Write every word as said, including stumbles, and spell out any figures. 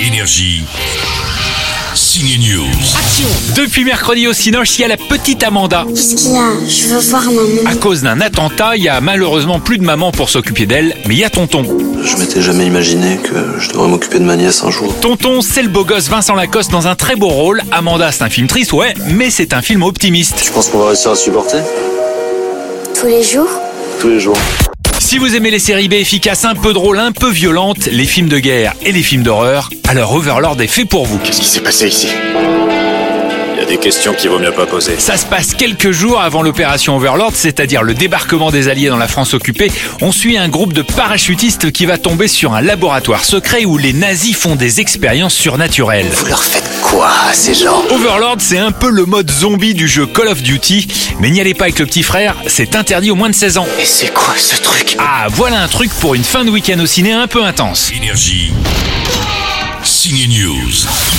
Énergie. Signe News. Action. Depuis mercredi au Cinoche, il y a la petite Amanda. Qu'est-ce qu'il y a? Je veux voir maman. À cause d'un attentat, il y a malheureusement plus de maman pour s'occuper d'elle, mais il y a Tonton. Je m'étais jamais imaginé que je devrais m'occuper de ma nièce un jour. Tonton, c'est le beau gosse Vincent Lacoste dans un très beau rôle. Amanda, c'est un film triste, ouais, mais c'est un film optimiste. Tu penses qu'on va réussir à supporter? Tous les jours? Tous les jours. Si vous aimez les séries B efficaces, un peu drôles, un peu violentes, les films de guerre et les films d'horreur, alors Overlord est fait pour vous. Qu'est-ce qui s'est passé ici? Il y a des questions qu'il vaut mieux pas poser. Ça se passe quelques jours avant l'opération Overlord, c'est-à-dire le débarquement des Alliés dans la France occupée. On suit un groupe de parachutistes qui va tomber sur un laboratoire secret où les nazis font des expériences surnaturelles. Vous leur faites quoi à ces gens? Overlord, c'est un peu le mode zombie du jeu Call of Duty, mais n'y allez pas avec le petit frère, c'est interdit aux moins de seize ans. Et c'est quoi ce truc? Ah, voilà un truc pour une fin de week-end au ciné un peu intense. Énergie. Signe News.